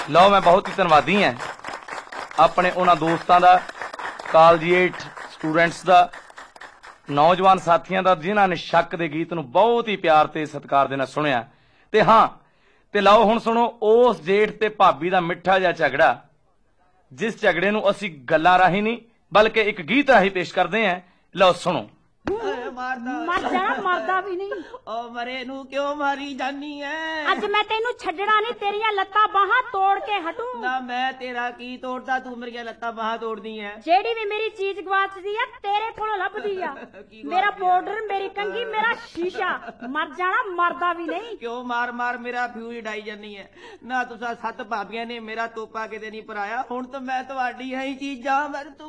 ਲਓ मैं बहुत ही धन्नवादी हैं अपने उन्हां दोस्तां दा, कालजीएट स्टूडेंट्स दा, नौजवान साथियां दा जिन्हां ने शक दे गीत नूं बहुत ही प्यार ते सत्कार दे नाल सुनिया। ते हाँ, ते लओ हुण सुणो उस जेठ ते भाबी दा मिठा जिहा झगड़ा, जिस झगड़े नूं असीं गल्लां राहीं नहीं बल्कि एक गीत राहीं पेश करदे हैं। लओ सुणो। मर जाना, मरदा भी नहीं। ओ मरे नू क्यों मारी जानी है? अज मैं तेनू छड्डना नहीं, तेरिया लत्तां बाहां तोड़ के हटू। ना मैं तेरा की तोड़दा, तू मेरिया लत्तां बाहां तोड़दी है। जेड़ी भी मेरी चीज गवाचदी है तेरे कोलों लभदी है। मेरा पाउडर, मेरी कंघी, मेरा शीशा। मर जाना, मरदा भी नहीं। क्यों मार मार मेरा फ्यूज डाई जानी है? ना तुसा सत भाबियां ने मेरा तोपा किते नहीं भराया, हुण तो मैं तुहाडी है ही चीजां मर तू।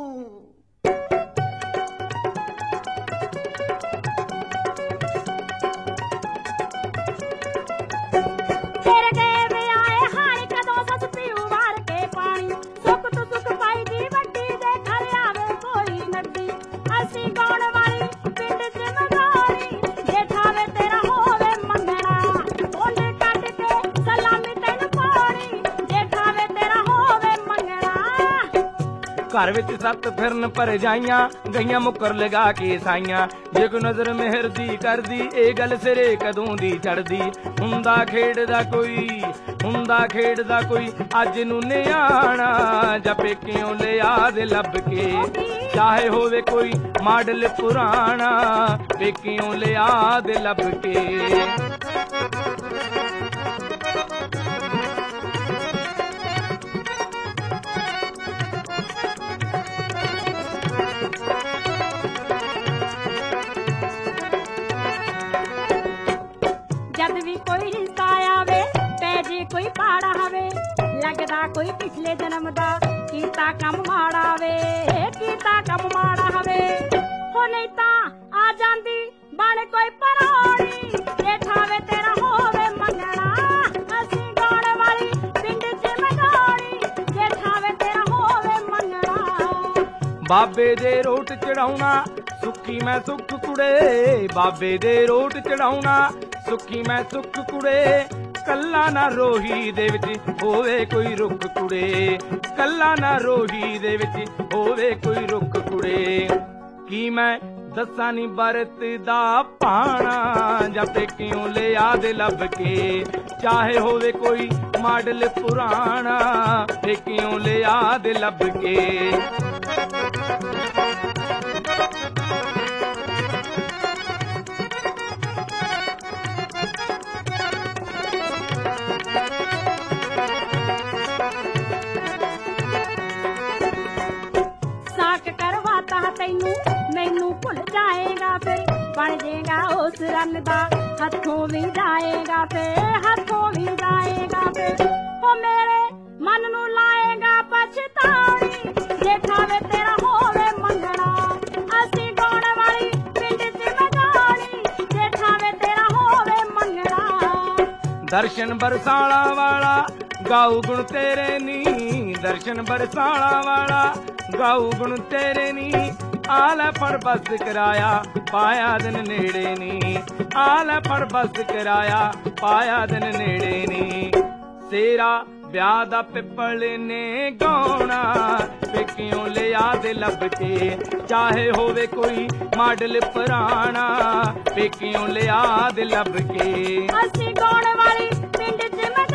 घर विच सत फिरन भरजाइयां गईयां मुकर लगा के साइयां, जे कोई नजर मेहर दी करदी ए गल सिरे कदों दी चढ़दी। हुंदा खेडदा कोई अज नूं निआणा, जा पेकियों लिया दे लब के, चाहे होवे कोई मॉडल पुराना, पेकियों लिया दे लब के। जद भी कोई रिश्ता आवे पै जे कोई पाड़ा हवे, लगदा कोई पिछले जन्म दा कीता कम माड़ा वे, कीता कम माड़ा हवे। हो नहीं ता आ जांदी बन कोई पराणी, जेठा वे तेरा होवे मंगना, असीं गाण वाली पिंड च मगाणी, जेठा वे तेरा होवे मंगना। बाबे दे रोट चढ़ाउणा सुखी मैं सुख कुड़े, बाबे दे रोट चढ़ाउणा सुखी मैं सुख कुड़े, कल्ला ना रोही दे विच होवे कोई रुख कुड़े, कल्ला ना रोही दे विच होवे कोई रुख कुड़े। की मैं दस्सां नी बरत दा पाना, जा पेकियों लिया दे लब के, चाहे होवे कोई मॉडल पुराना, पेकियों लिया दे लब के। तैनू मैनू भुल जाएगा, फिर बन जाएगा उस रन दा, हथों भी जाएगा, फिर हथों भी जाएगा, फिर हो मेरे मन नू लाएगा पछतानी, जेठा वे तेरा होवे मंगना, असीं गाण वाली पिंड च मगाणी, जेठा वे तेरा होवे मंगना। दर्शन बरसाला वाला गाऊ गुण तेरे नी, दर्शन बरसाला वाला गाऊ गुण तेरे नी, आला फड़ बस कराया पाया दिन नेड़े नी, आला फड़ बस कराया पाया दिन नेड़े नी। सेरा ब्याह दा पिपल ने गौना, पेकियों लिया दे लब के, चाहे होवे कोई मॉडल पुराना, पेकियों लिया दे लब के। असीं गाण वाली पिंड च